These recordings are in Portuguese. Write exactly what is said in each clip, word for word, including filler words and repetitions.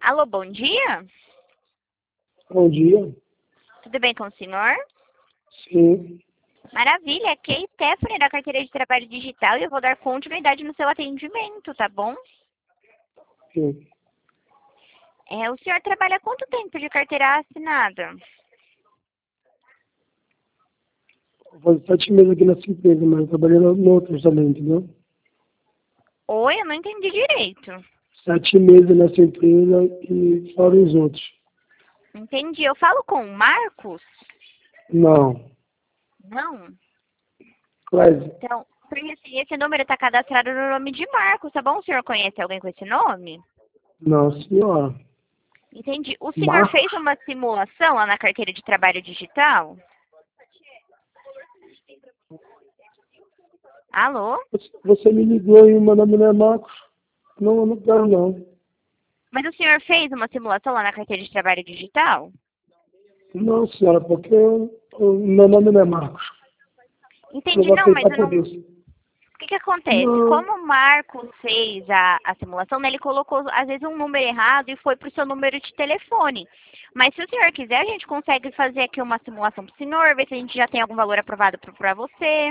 Alô, bom dia? Bom dia. Tudo bem com o senhor? Sim, Maravilha, aqui é a Stephanie da carteira de trabalho digital e eu vou dar continuidade no seu atendimento, tá bom? sim. É, o senhor trabalha há quanto tempo de carteira assinada? Faz sete meses aqui nessa empresa, mas eu trabalhei no no outro também, entendeu? Oi, eu não entendi direito. Sete meses nessa empresa e fora os outros. Entendi. Eu falo com o Marcos? Não. Não. Clésia, Então, porque assim, esse número está cadastrado no nome de Marcos, tá bom? O senhor conhece alguém com esse nome? não, senhora. Entendi. O senhor fez Marcos, uma simulação lá na carteira de trabalho digital? Alô? você me ligou e meu nome não é Marcos. Não, eu não quero não. Mas o senhor fez uma simulação lá na carteira de trabalho digital? Não, senhora, porque eu- o meu nome não é Marcos. Eu não Entendi, vou não, mas aceitar eu por não. isso. O que que acontece? Não, Como o Marcos fez a, a simulação, né, ele colocou às vezes um número errado e foi para o seu número de telefone. Mas se o senhor quiser, a gente consegue fazer aqui uma simulação para o senhor, ver se a gente já tem algum valor aprovado para você.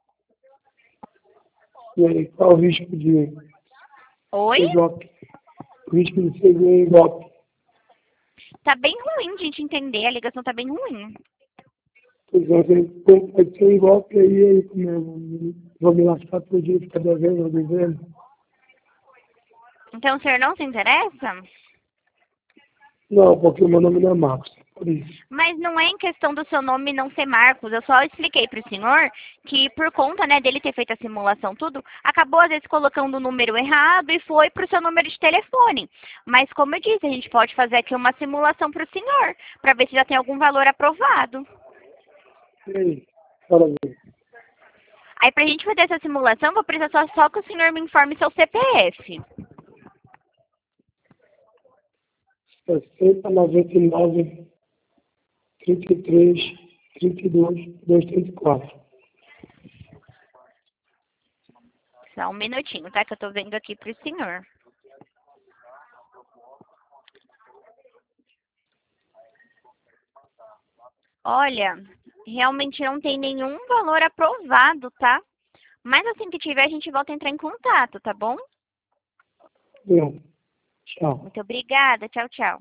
e aí, qual o risco de Oi? ser golpe? O risco de ser um golpe. Tá bem ruim de a gente entender, a ligação tá bem ruim. Pois é, tem- pode ser um golpe aí, aí como eu vou me lascar todo dia, ficar devendo ao governo. Então o senhor não se interessa? Não, porque o meu nome não é Marcos, por isso. Mas não é em questão do seu nome não ser Marcos. Eu só expliquei para o senhor que por conta, né, dele ter feito a simulação tudo, acabou às vezes colocando o número errado e foi para o seu número de telefone. Mas como eu disse, a gente pode fazer aqui uma simulação para o senhor, para ver se já tem algum valor aprovado. E aí, fala aí. Aí para a gente fazer essa simulação, vou precisar só, só que o senhor me informe seu C P F. sessenta, noventa e nove, trinta e três, trinta e dois, duzentos e trinta e quatro. Só um minutinho, tá? Que eu tô vendo aqui para o senhor. Olha, realmente não tem nenhum valor aprovado, tá? Mas assim que tiver, a gente volta a entrar em contato, tá bom? Bom, tchau. Muito obrigada. Tchau, tchau.